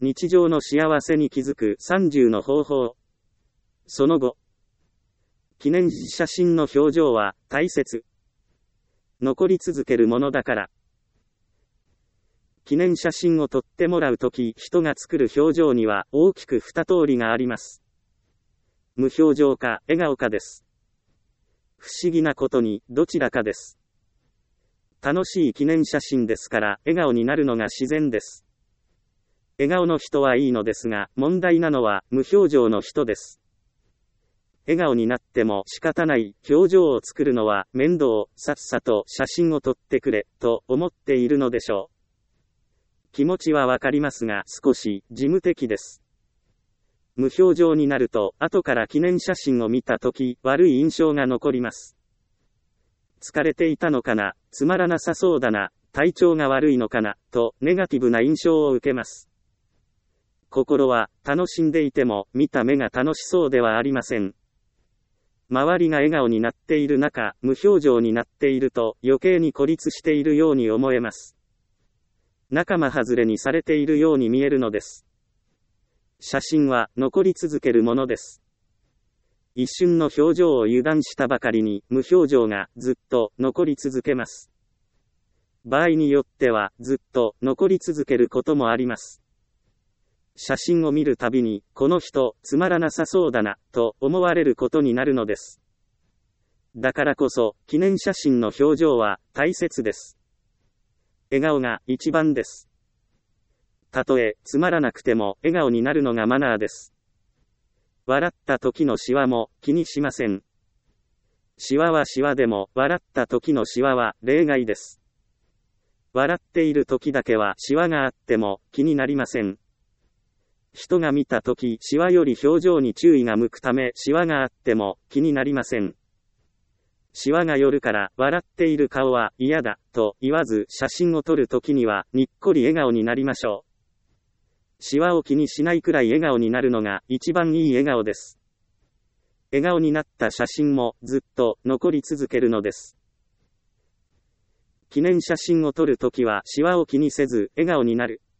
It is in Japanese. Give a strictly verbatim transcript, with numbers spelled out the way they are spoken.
日常の幸せに気づくさんじゅうの方法。その後、記念写真の表情は大切。残り続けるものだから。記念写真を撮ってもらうとき、人が作る表情には大きく二通りがあります。無表情か笑顔かです。不思議なことにどちらかです。楽しい記念写真ですから笑顔になるのが自然です。笑顔の人はいいのですが、問題なのは無表情の人です。笑顔になっても仕方ない、表情を作るのは面倒、さっさと写真を撮ってくれ、と思っているのでしょう。気持ちはわかりますが少し事務的です。無表情になると、後から記念写真を見たとき、悪い印象が残ります。疲れていたのかな、つまらなさそうだな、体調が悪いのかな、とネガティブな印象を受けます。心は楽しんでいても、見た目が楽しそうではありません。周りが笑顔になっている中、無表情になっていると、余計に孤立しているように思えます。仲間外れにされているように見えるのです。写真は残り続けるものです。一瞬の表情を油断したばかりに、無表情がずっと残り続けます。場合によってはずっと残り続けることもあります。写真を見るたびに、この人、つまらなさそうだな、と思われることになるのです。だからこそ、記念写真の表情は大切です。笑顔が一番です。たとえつまらなくても笑顔になるのがマナーです。笑った時のシワも気にしません。シワはシワでも笑った時のシワは例外です。笑っている時だけはシワがあっても気になりません。人が見た時、シワより表情に注意が向くためシワがあっても気になりません。シワが寄るから笑っている顔は嫌だと言わず、写真を撮る時にはにっこり笑顔になりましょう。シワを気にしないくらい笑顔になるのが一番いい笑顔です。笑顔になった写真もずっと残り続けるのです。記念写真を撮るときはシワを気にせず笑顔になる。